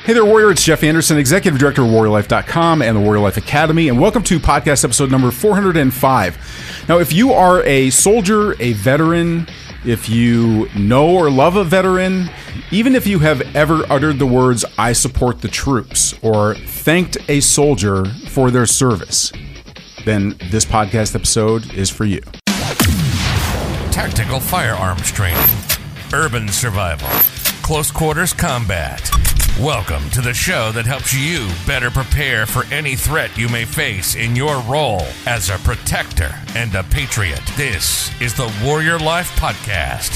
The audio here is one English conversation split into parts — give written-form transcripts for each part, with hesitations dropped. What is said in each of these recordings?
Hey there, Warrior. It's Jeff Anderson, Executive Director of WarriorLife.com and the Warrior Life Academy, and welcome to podcast episode number 405. Now, if you are a soldier, a veteran, if you know or love a veteran, even if you have ever uttered the words, "I support the troops," or thanked a soldier for their service, then this podcast episode is for you. Tactical firearms training, urban survival, close quarters combat. Welcome to the show that helps you better prepare for any threat you may face in your role as a protector and a patriot. This is the Warrior Life Podcast.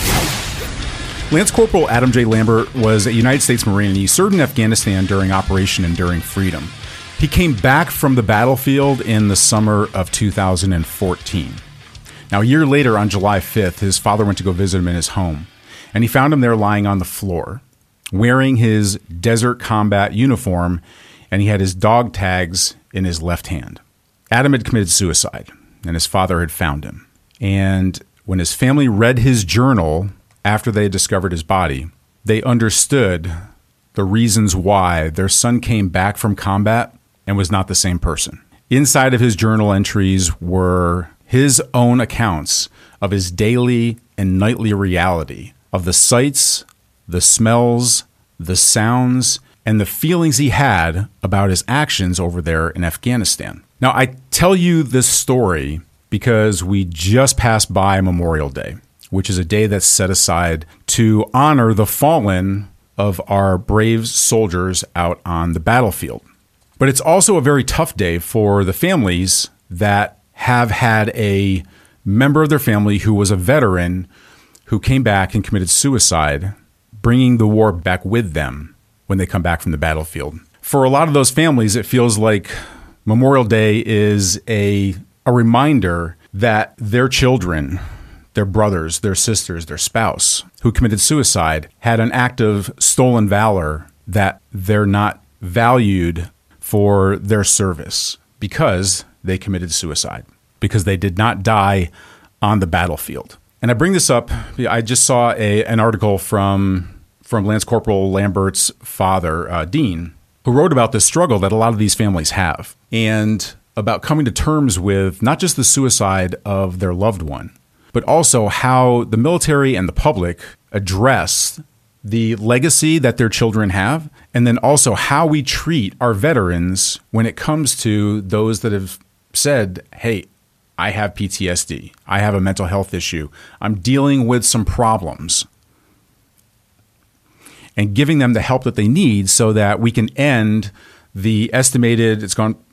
Lance Corporal Adam J. Lambert was a United States Marine, and he served in Afghanistan during Operation Enduring Freedom. He came back from the battlefield in the summer of 2014. Now, a year later, on July 5th, his father went to go visit him in his home, and he found him there lying on the floor, wearing his desert combat uniform, and he had his dog tags in his left hand. Adam had committed suicide, and his father had found him. And when his family read his journal after they had discovered his body, they understood the reasons why their son came back from combat and was not the same person. Inside of his journal entries were his own accounts of his daily and nightly reality, of the sights, the smells, the sounds, and the feelings he had about his actions over there in Afghanistan. Now, I tell you this story because we just passed by Memorial Day, which is a day that's set aside to honor the fallen of our brave soldiers out on the battlefield. But it's also a very tough day for the families that have had a member of their family who was a veteran who came back and committed suicide, bringing the war back with them when they come back from the battlefield. For a lot of those families, it feels like Memorial Day is a reminder that their children, their brothers, their sisters, their spouse who committed suicide had an act of stolen valor, that they're not valued for their service because they committed suicide, because they did not die on the battlefield. And I bring this up, I just saw an article from Lance Corporal Lambert's father, Dean, who wrote about the struggle that a lot of these families have, and about coming to terms with not just the suicide of their loved one, but also how the military and the public address the legacy that their children have, and then also how we treat our veterans when it comes to those that have said, hey, I have PTSD. I have a mental health issue. I'm dealing with some problems. And giving them the help that they need so that we can end the estimated, it's gone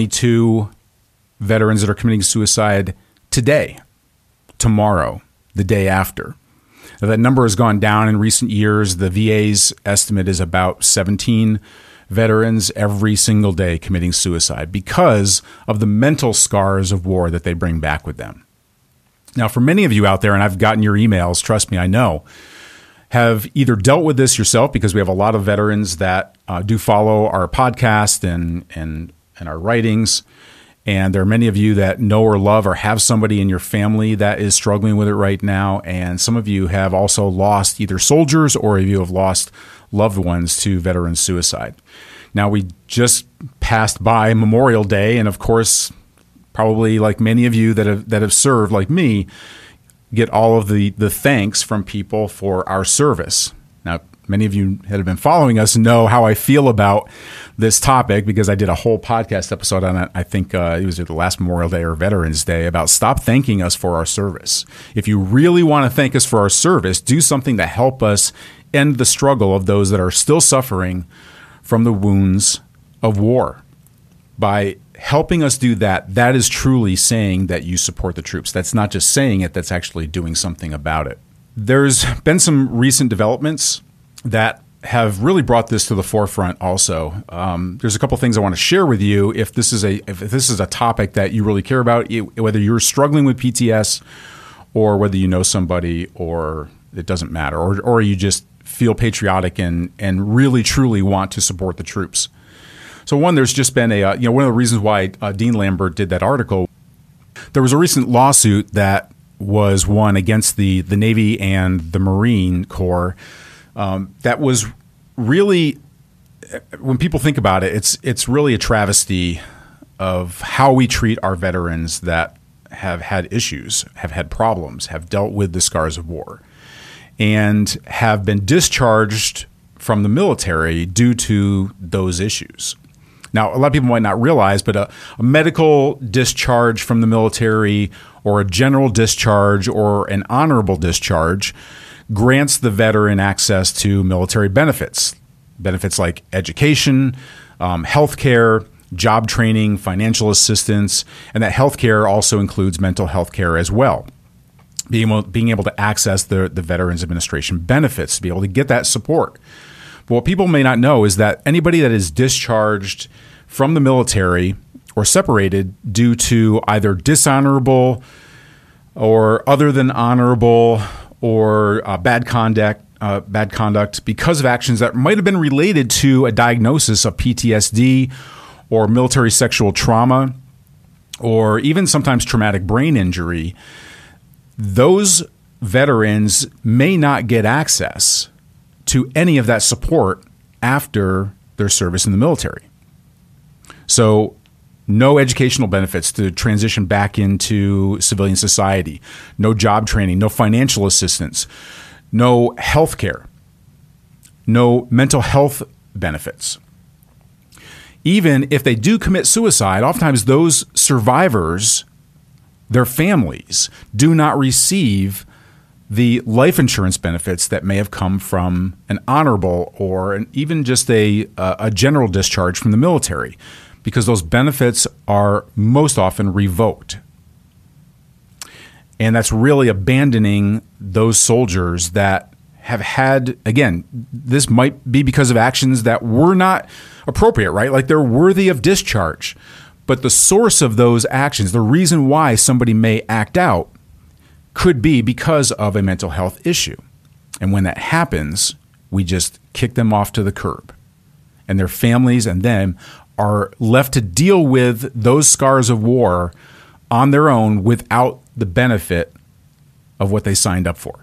22 veterans that are committing suicide today, tomorrow, the day after. Now, that number has gone down in recent years. The VA's estimate is about 17 veterans every single day committing suicide because of the mental scars of war that they bring back with them. Now, for many of you out there, and I've gotten your emails, trust me, I know, have either dealt with this yourself, because we have a lot of veterans that do follow our podcast and our writings. And there are many of you that know or love or have somebody in your family that is struggling with it right now. And some of you have also lost either soldiers, or you have lost loved ones to veteran suicide. Now, we just passed by Memorial Day, and of course, probably like many of you that have served, like me, get all of the thanks from people for our service. Now, many of you that have been following us know how I feel about this topic, because I did a whole podcast episode on it. I think it was the last Memorial Day or Veterans Day, about stop thanking us for our service. If you really want to thank us for our service, do something to help us end the struggle of those that are still suffering from the wounds of war. By helping us do that, that is truly saying that you support the troops. That's not just saying it, that's actually doing something about it. There's been some recent developments that have really brought this to the forefront also. There's a couple things I want to share with you if this is a topic that you really care about, whether you're struggling with PTS or whether you know somebody, or it doesn't matter, or you just feel patriotic and really truly want to support the troops. So one, there's just been one of the reasons why Dean Lambert did that article. There was a recent lawsuit that was won against the Navy and the Marine Corps that was really when people think about it, it's really a travesty of how we treat our veterans that have had issues, have had problems, have dealt with the scars of war, and have been discharged from the military due to those issues. Now, a lot of people might not realize, but a medical discharge from the military or a general discharge or an honorable discharge grants the veteran access to military benefits. Benefits like education, health care, job training, financial assistance, and that health care also includes mental health care as well. Being able to access the Veterans Administration benefits, to be able to get that support. But what people may not know is that anybody that is discharged from the military or separated due to either dishonorable or other than honorable or bad conduct because of actions that might have been related to a diagnosis of PTSD or military sexual trauma or even sometimes traumatic brain injury, those veterans may not get access to any of that support after their service in the military. So no educational benefits to transition back into civilian society, no job training, no financial assistance, no health care, no mental health benefits. Even if they do commit suicide, oftentimes those survivors, their families, do not receive the life insurance benefits that may have come from an honorable or even just a general discharge from the military, because those benefits are most often revoked. And that's really abandoning those soldiers that have had, again, this might be because of actions that were not appropriate, right? Like they're worthy of discharge. But the source of those actions, the reason why somebody may act out, could be because of a mental health issue. And when that happens, we just kick them off to the curb. And their families and them are left to deal with those scars of war on their own without the benefit of what they signed up for.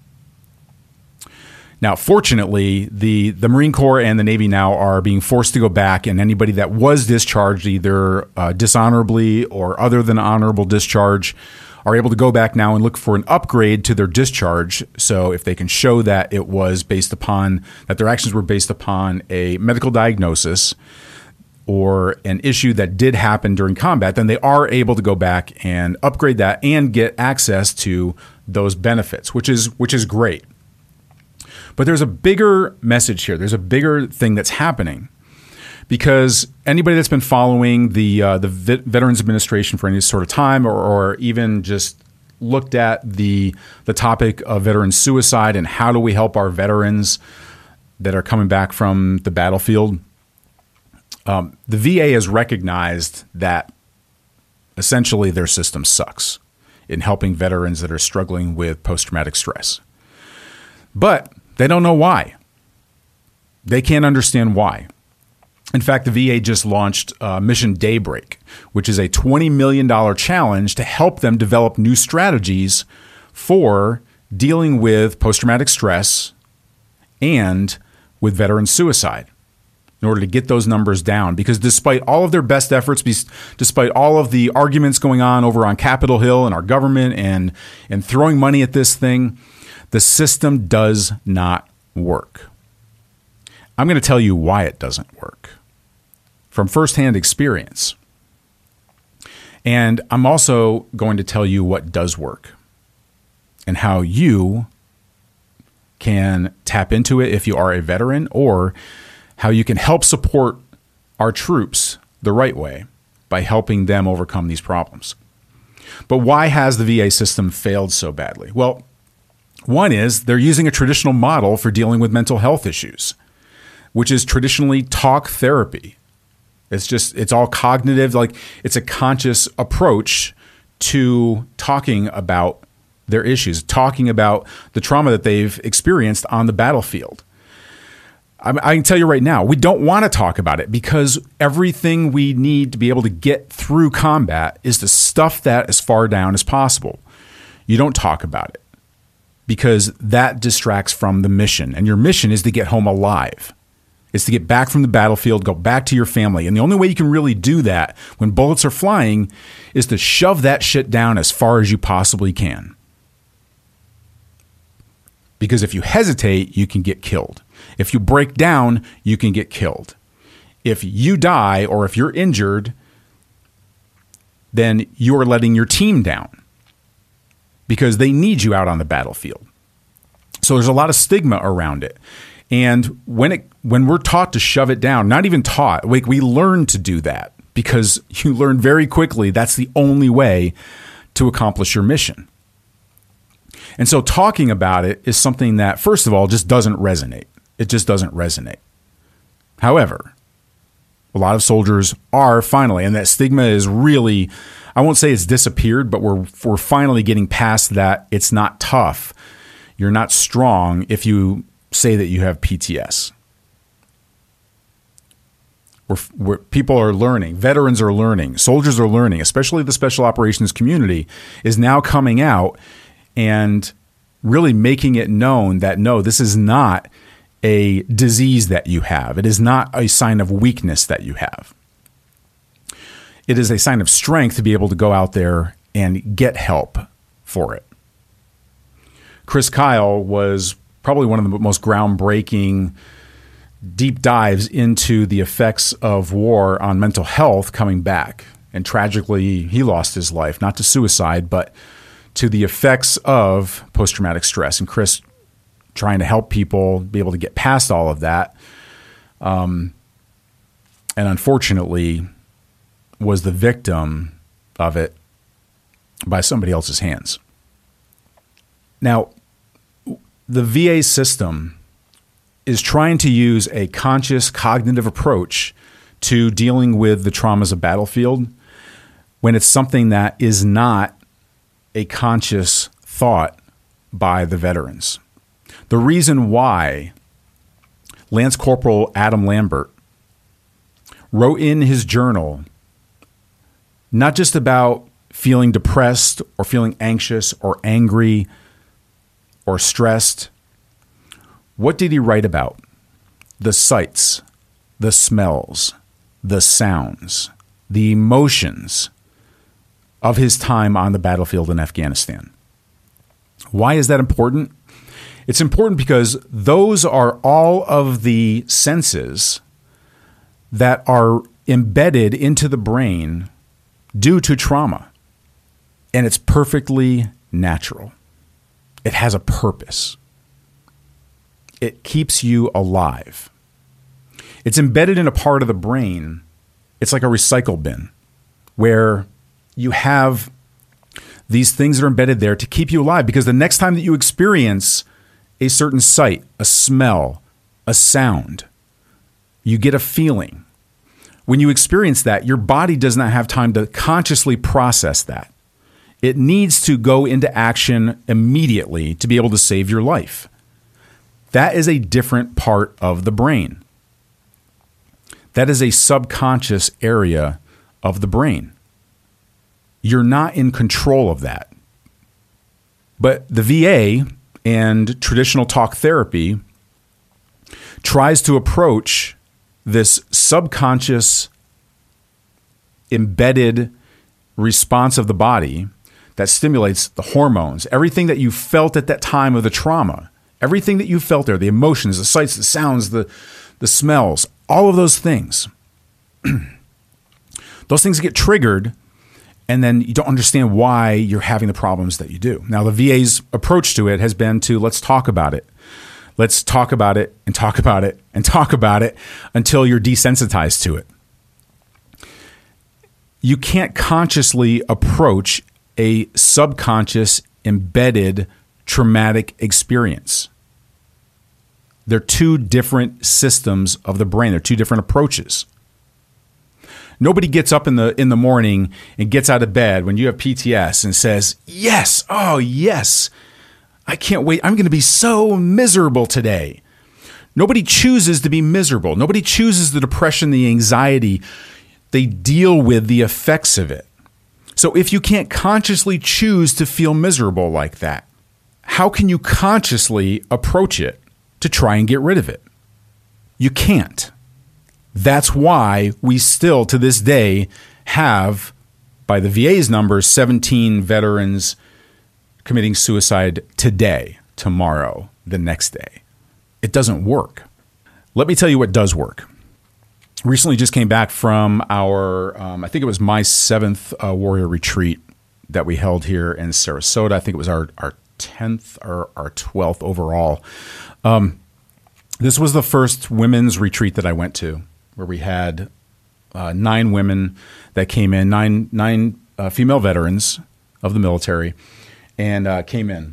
Now, fortunately, the Marine Corps and the Navy now are being forced to go back, and anybody that was discharged either dishonorably or other than honorable discharge are able to go back now and look for an upgrade to their discharge. So if they can show that it was based upon, that their actions were based upon a medical diagnosis or an issue that did happen during combat, then they are able to go back and upgrade that and get access to those benefits, which is great. But there's a bigger message here. There's a bigger thing that's happening, because anybody that's been following the Veterans Administration for any sort of time, or even just looked at the topic of veteran suicide and how do we help our veterans that are coming back from the battlefield, the VA has recognized that essentially their system sucks in helping veterans that are struggling with post-traumatic stress. But they don't know why. They can't understand why. In fact, the VA just launched Mission Daybreak, which is a $20 million challenge to help them develop new strategies for dealing with post-traumatic stress and with veteran suicide in order to get those numbers down. Because despite all of their best efforts, despite all of the arguments going on over on Capitol Hill and our government and throwing money at this thing, the system does not work. I'm going to tell you why it doesn't work from firsthand experience. And I'm also going to tell you what does work and how you can tap into it if you are a veteran, or how you can help support our troops the right way by helping them overcome these problems. But why has the VA system failed so badly? Well, one is they're using a traditional model for dealing with mental health issues, which is traditionally talk therapy. It's all cognitive, like it's a conscious approach to talking about their issues, talking about the trauma that they've experienced on the battlefield. I can tell you right now, we don't want to talk about it, because everything we need to be able to get through combat is to stuff that as far down as possible. You don't talk about it because that distracts from the mission, and your mission is to get home alive. is to get back from the battlefield, go back to your family. And the only way you can really do that when bullets are flying is to shove that shit down as far as you possibly can. Because if you hesitate, you can get killed. If you break down, you can get killed. If you die or if you're injured, then you're letting your team down because they need you out on the battlefield. So there's a lot of stigma around it. And when we're taught to shove it down, not even taught, we learn to do that because you learn very quickly that's the only way to accomplish your mission. And so talking about it is something that, first of all, just doesn't resonate. It just doesn't resonate. However, a lot of soldiers are finally, and that stigma is really, I won't say it's disappeared, but we're finally getting past that. It's not tough. You're not strong if you say that you have PTS. Where people are learning, veterans are learning, soldiers are learning, especially the special operations community is now coming out and really making it known that no, this is not a disease that you have. It is not a sign of weakness that you have. It is a sign of strength to be able to go out there and get help for it. Chris Kyle was probably one of the most groundbreaking deep dives into the effects of war on mental health coming back. And tragically, he lost his life, not to suicide, but to the effects of post-traumatic stress. And Chris trying to help people be able to get past all of that. And unfortunately was the victim of it by somebody else's hands. Now, the VA system is trying to use a conscious cognitive approach to dealing with the traumas of battlefield when it's something that is not a conscious thought by the veterans. The reason why Lance Corporal Adam Lambert wrote in his journal not just about feeling depressed or feeling anxious or angry or stressed. What did he write about? The sights, the smells, the sounds, the emotions of his time on the battlefield in Afghanistan. Why is that important? It's important because those are all of the senses that are embedded into the brain due to trauma. And it's perfectly natural. It has a purpose. It keeps you alive. It's embedded in a part of the brain. It's like a recycle bin where you have these things that are embedded there to keep you alive, because the next time that you experience a certain sight, a smell, a sound, you get a feeling. When you experience that, your body does not have time to consciously process that. It needs to go into action immediately to be able to save your life. That is a different part of the brain. That is a subconscious area of the brain. You're not in control of that. But the VA and traditional talk therapy tries to approach this subconscious embedded response of the body that stimulates the hormones, everything that you felt at that time of the trauma, everything that you felt there, the emotions, the sights, the sounds, the smells, all of those things. Those things get triggered, and then you don't understand why you're having the problems that you do. Now, the VA's approach to it has been to let's talk about it. Let's talk about it and talk about it and talk about it until you're desensitized to it. You can't consciously approach a subconscious, embedded, traumatic experience. They're two different systems of the brain. They're two different approaches. Nobody gets up in the morning and gets out of bed when you have PTS and says, yes, oh yes, I can't wait. I'm going to be so miserable today. Nobody chooses to be miserable. Nobody chooses the depression, the anxiety. They deal with the effects of it. So if you can't consciously choose to feel miserable like that, how can you consciously approach it to try and get rid of it? You can't. That's why we still, to this day, have, by the VA's numbers, 17 veterans committing suicide today, tomorrow, the next day. It doesn't work. Let me tell you what does work. Recently just came back from our, I think it was my 7th warrior retreat that we held here in Sarasota. I think it was our 10th or our 12th overall. This was the first women's retreat that I went to, where we had 9 women that came in, nine female veterans of the military, and came in.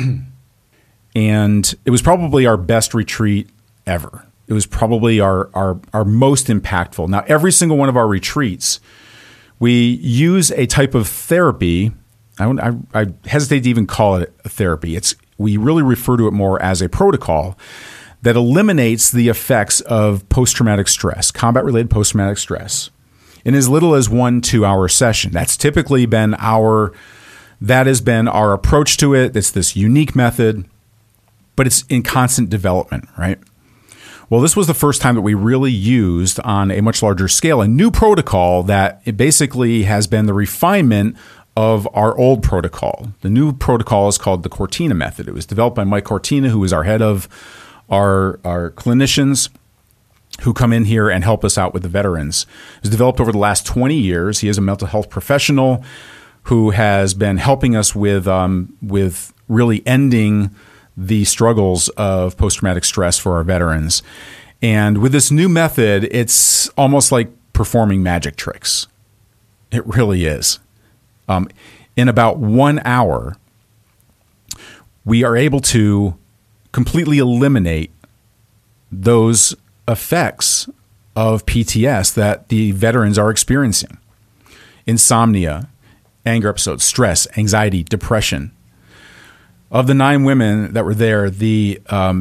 And it was probably our best retreat ever. It was probably our most impactful. Now, every single one of our retreats, we use a type of therapy. I hesitate to even call it a therapy. We really refer to it more as a protocol that eliminates the effects of post-traumatic stress, combat-related post-traumatic stress, in as little as 1-2 hour session. That's typically been our approach to it. It's this unique method, but it's in constant development, right? Well, this was the first time that we really used on a much larger scale a new protocol that it basically has been the refinement of our old protocol. The new protocol is called the Cortina method. It was developed by Mike Cortina, who is our head of our clinicians who come in here and help us out with the veterans. It was developed over the last 20 years. He is a mental health professional who has been helping us with really ending the struggles of post-traumatic stress for our veterans. And with this new method, it's almost like performing magic tricks. It really is. In about 1 hour, we are able to completely eliminate those effects of PTS that the veterans are experiencing. Insomnia, anger episodes, stress, anxiety, depression. Of the 9 women that were there, it's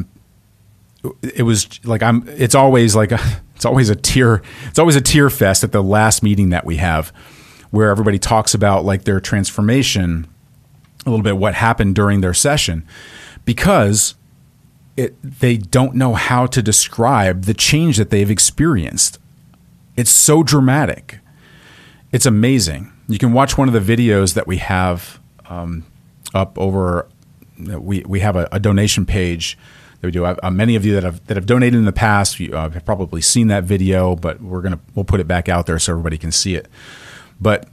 always a tear fest at the last meeting that we have, where everybody talks about like their transformation, a little bit what happened during their session, because they don't know how to describe the change that they've experienced. It's so dramatic. It's amazing. You can watch one of the videos that we have up over. We have a donation page that we do. Many of you that have donated in the past, you have probably seen that video, but we'll put it back out there so everybody can see it. But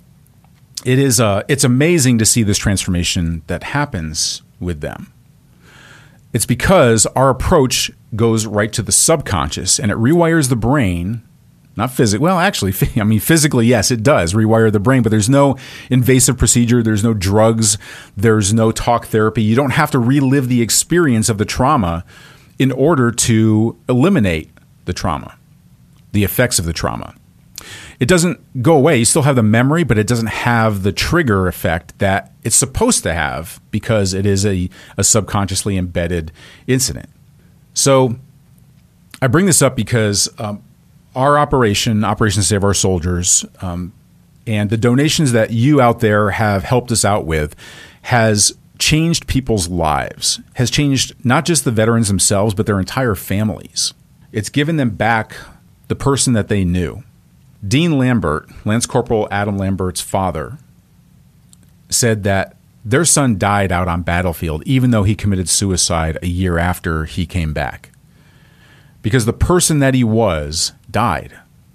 it's amazing to see this transformation that happens with them. It's because our approach goes right to the subconscious and it rewires the brain. Not physically. Well, actually, physically, yes, it does rewire the brain, but there's no invasive procedure. There's no drugs. There's no talk therapy. You don't have to relive the experience of the trauma in order to eliminate the trauma, the effects of the trauma. It doesn't go away. You still have the memory, but it doesn't have the trigger effect that it's supposed to have because it is a subconsciously embedded incident. So I bring this up because our Operation Save Our Soldiers, and the donations that you out there have helped us out with has changed people's lives, has changed not just the veterans themselves, but their entire families. It's given them back the person that they knew. Dean Lambert, Lance Corporal Adam Lambert's father, said that their son died out on battlefield, even though he committed suicide a year after he came back. Because the person that he was died.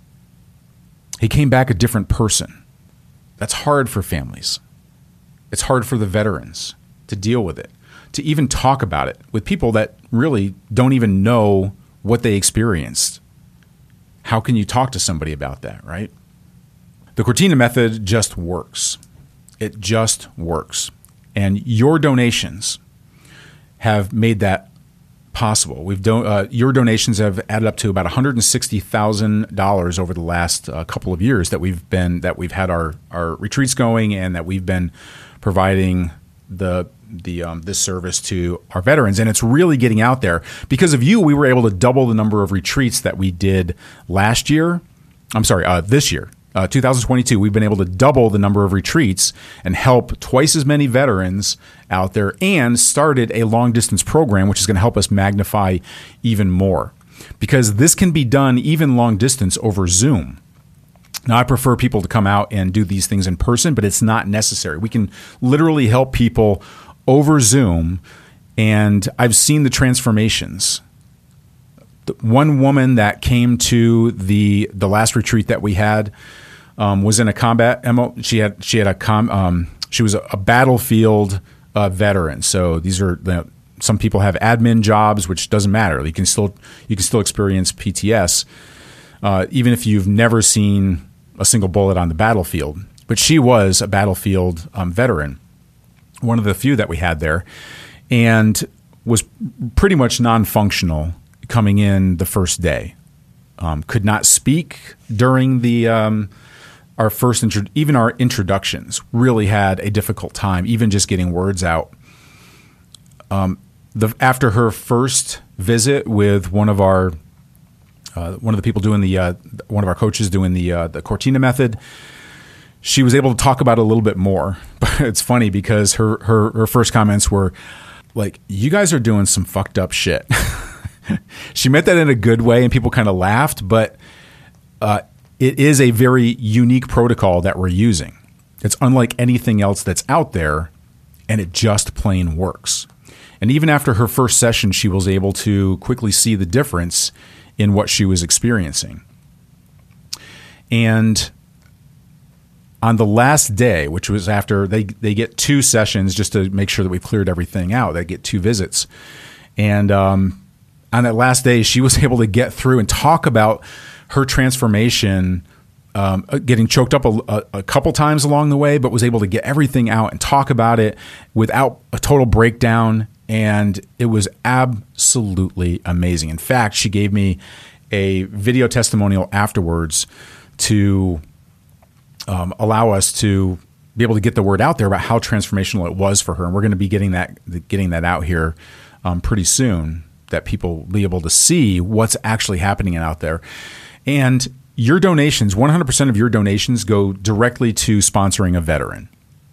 He came back a different person. That's hard for families. It's hard for the veterans to deal with it, to even talk about it with people that really don't even know what they experienced. How can you talk to somebody about that, right? The Cortina method just works. It just works. And your donations have made that possible. Your donations have added up to about $160,000 over the last couple of years that we've had our retreats going and that we've been providing this service to our veterans. And it's really getting out there. Because of you, we were able to double the number of retreats that we did this year. 2022, we've been able to double the number of retreats and help twice as many veterans out there, and started a long distance program, which is going to help us magnify even more. because this can be done even long distance over Zoom. Now, I prefer people to come out and do these things in person, but it's not necessary. We can literally help people over Zoom, and I've seen the transformations. The one woman that came to the last retreat that we had was in a combat MO. She was a battlefield veteran. So these are some people have admin jobs, which doesn't matter. You can still experience PTS even if you've never seen a single bullet on the battlefield. But she was a battlefield veteran, one of the few that we had there, and was pretty much non-functional coming in the first day. Could not speak during the our first even our introductions. Really had a difficult time, even just getting words out. After her first visit with one of the people doing one of our coaches doing the Cortina method, she was able to talk about it a little bit more. But it's funny because her first comments were like, "You guys are doing some fucked up shit." She meant that in a good way, and people kind of laughed, but it is a very unique protocol that we're using. It's unlike anything else that's out there, and it just plain works. And even after her first session, she was able to quickly see the difference in what she was experiencing. And on the last day, which was after they get 2 sessions just to make sure that we've cleared everything out, they get 2 visits. And on that last day, she was able to get through and talk about her transformation, getting choked up a couple times along the way, but was able to get everything out and talk about it without a total breakdown. And it was absolutely amazing. In fact, she gave me a video testimonial afterwards to allow us to be able to get the word out there about how transformational it was for her. And we're going to be getting that out here pretty soon, that people will be able to see what's actually happening out there. And your donations, 100% of your donations go directly to sponsoring a veteran.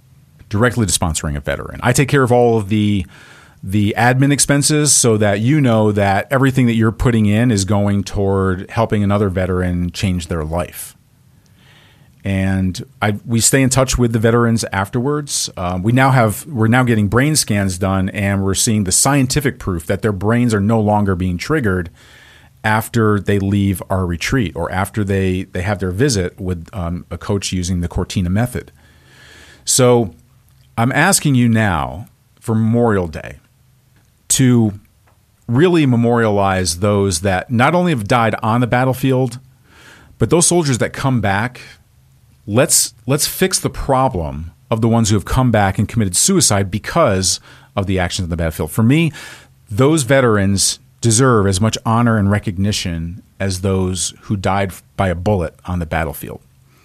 I take care of all of the admin expenses so that you know that everything that you're putting in is going toward helping another veteran change their life. And we stay in touch with the veterans afterwards. We're now getting brain scans done, and we're seeing the scientific proof that their brains are no longer being triggered after they leave our retreat or after they have their visit with a coach using the Cortina method. So I'm asking you now for Memorial Day to really memorialize those that not only have died on the battlefield, but those soldiers that come back. Let's fix the problem of the ones who have come back and committed suicide because of the actions on the battlefield. For me, those veterans deserve as much honor and recognition as those who died by a bullet on the battlefield.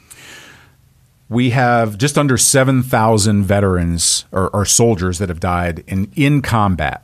We have just under 7,000 veterans or soldiers that have died in combat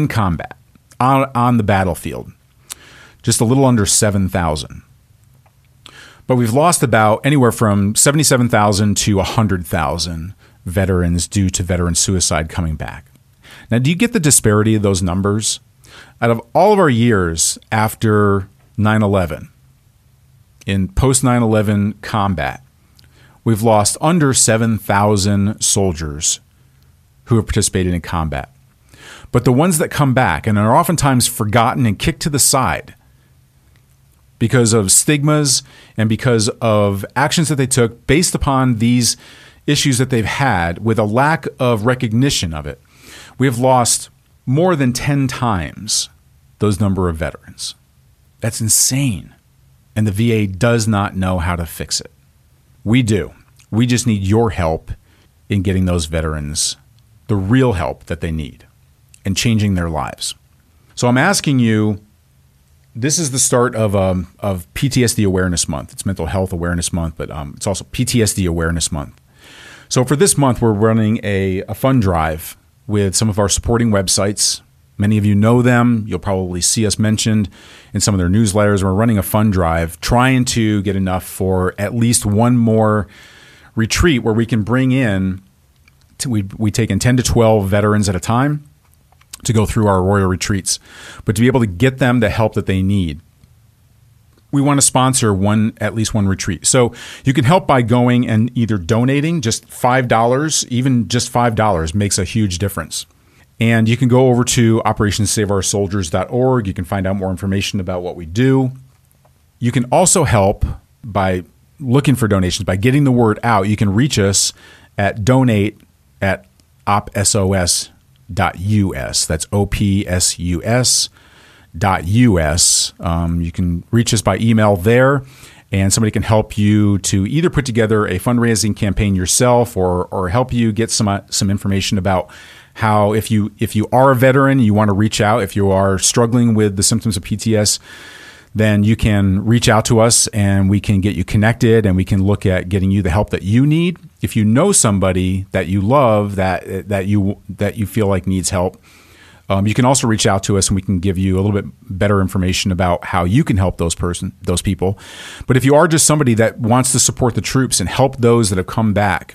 on the battlefield. Just a little under 7,000. But we've lost about anywhere from 77,000 to 100,000 veterans due to veteran suicide coming back. Now, do you get the disparity of those numbers? Out of all of our years after 9/11, in post 9/11 combat, we've lost under 7,000 soldiers who have participated in combat. But the ones that come back and are oftentimes forgotten and kicked to the side because of stigmas and because of actions that they took based upon these issues that they've had with a lack of recognition of it, we have lost more than 10 times those number of veterans. That's insane. And the VA does not know how to fix it. We do. We just need your help in getting those veterans the real help that they need and changing their lives. So I'm asking you, this is the start of PTSD Awareness Month. It's Mental Health Awareness Month, but it's also PTSD Awareness Month. So for this month, we're running a fund drive with some of our supporting websites. Many of you know them. You'll probably see us mentioned in some of their newsletters. We're running a fund drive, trying to get enough for at least one more retreat where we can bring in, we take in 10 to 12 veterans at a time. to go through our Warrior Retreats, but to be able to get them the help that they need. We want to sponsor at least one retreat. So you can help by going and either donating just $5, even just $5 makes a huge difference. And you can go over to OperationsSaveOurSoldiers.org. You can find out more information about what we do. You can also help by looking for donations, by getting the word out. You can reach us at donate@opsos.us. That's OPSUS.us. You can reach us by email there, and somebody can help you to either put together a fundraising campaign yourself or help you get some information about how, if you are a veteran, you want to reach out. If you are struggling with the symptoms of PTS, then you can reach out to us and we can get you connected and we can look at getting you the help that you need. If you know somebody that you love that you feel like needs help, you can also reach out to us and we can give you a little bit better information about how you can help those people. But if you are just somebody that wants to support the troops and help those that have come back,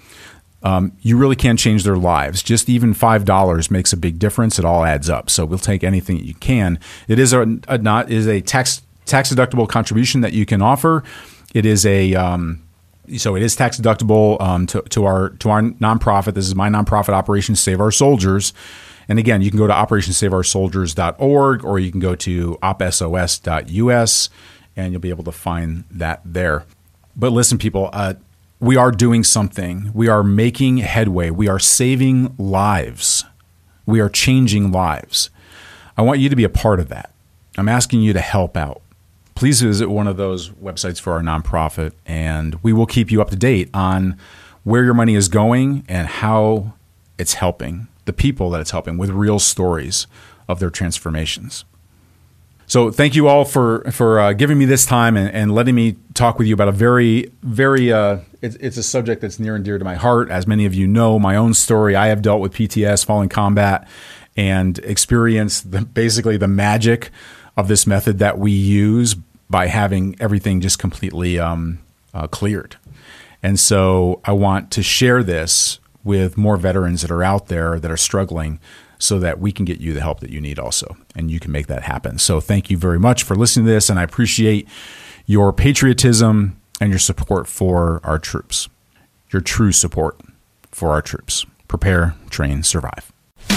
you really can change their lives. Just even $5 makes a big difference. It all adds up. So we'll take anything that you can. It is a tax deductible contribution that you can offer. It is it is tax deductible to our nonprofit. This is my nonprofit, Operations Save Our Soldiers. And again, you can go to OperationsSaveOurSoldiers.org or you can go to opsos.us and you'll be able to find that there. But listen, people, we are doing something. We are making headway. We are saving lives. We are changing lives. I want you to be a part of that. I'm asking you to help out. Please visit one of those websites for our nonprofit, and we will keep you up to date on where your money is going and how it's helping the people that it's helping with real stories of their transformations. So thank you all for giving me this time and letting me talk with you about a very, very, it's a subject that's near and dear to my heart. As many of you know, my own story, I have dealt with PTS, fallen combat, and experienced basically the magic of this method that we use by having everything just completely cleared. And so I want to share this with more veterans that are out there that are struggling, so that we can get you the help that you need also, and you can make that happen. So thank you very much for listening to this, and I appreciate your patriotism and your support for our troops, your true support for our troops. Prepare, train, survive.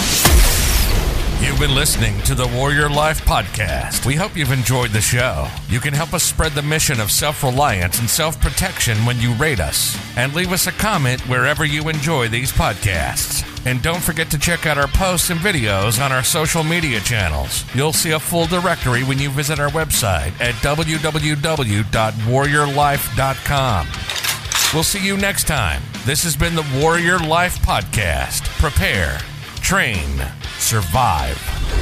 You've been listening to the Warrior Life Podcast. We hope you've enjoyed the show. You can help us spread the mission of self-reliance and self-protection when you rate us and leave us a comment wherever you enjoy these podcasts. And don't forget to check out our posts and videos on our social media channels. You'll see a full directory when you visit our website at www.warriorlife.com. We'll see you next time. This has been the Warrior Life Podcast. Prepare, train, survive.